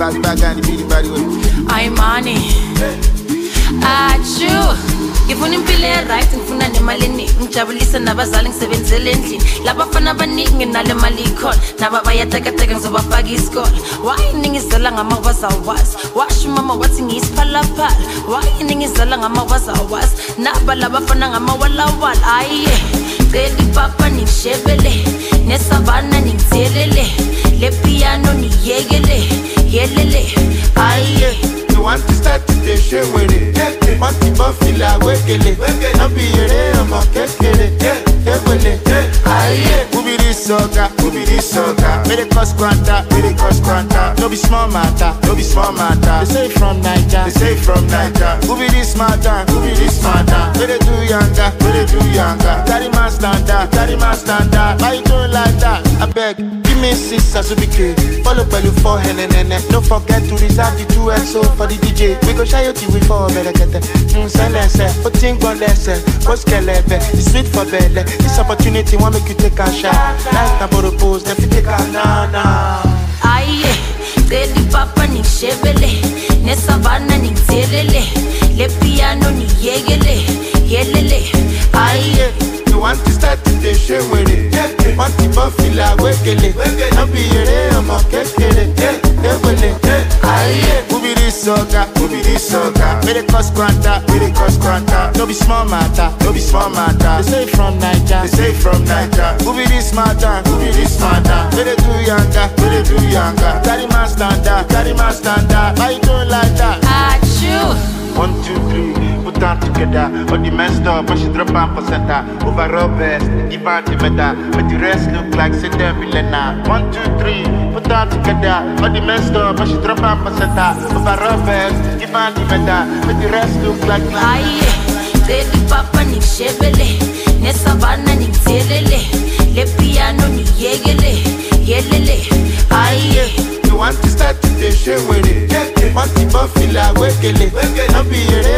back and the beat body way. I'm money. Achu. Ngifuna impilo right ngifuna nemali eningi ngijabulisa nabazali ngisebenzele endlini labafana abaningi nginale mali ikhona naba bayatekateka ngizobafaka isikole why ningizela ngamawazawazi washo mama wathi ngiyisiphalaphala why ningizela ngamawazawazi naba labafana ngamawalawala ayiye cela ipapa nishebele nesavana ningithelele le piano niyekele yelele ayiye. You want to start to share with it. Want to feel like wekele. I be here, I'm a kekele. Aye, who be this soca? Who be this soca? May they cost quanta, may they cost quanta. No be small matter, no be small matter. They say from Niger, they say from Niger. Who be this matter? Who be this matter? May they do younger, may they do younger. Carry my standard, carry my standard. Why you doing like that? I beg, give me 6 as we be follow by you for henene. Don't forget to reserve the 2XO for the DJ. We go shy you till we fall better get it. Silence, but think on less. What's kelebe? It's sweet for belly. This opportunity won't make you take a shot. Life na for pose, if you take a na. Aye, cela ipapa nishebele nesavana ningithelele le piano niyekele yelele aye. You want to start to share with it. Want to feel like wekele. I be here, I'm a kekele. Aye, who be this soca? Who be this soca? May they cost quanta, may they cost quanta. No be small matter, no be small matter. They say from Niger, they say from Niger. Who be this matter? Who be this matter? May they do younger, may they do younger. Carry my standard, carry my standard. Why you doing like that? Achoo. 1, 2, 3. Put them together, all the messed up, but she drop on for center. Overall best, give her the medal, but the rest look like say them Milena. 1, 2, 3, put them together, all the messed up, but she drop on for center. Overall best, give her the medal, but the rest look like. Aye, cela ipapa nishebele nesavana ningithelele le piano niyekele yelele aye. You want to start to share with it. Want to feel like wekele. I be here.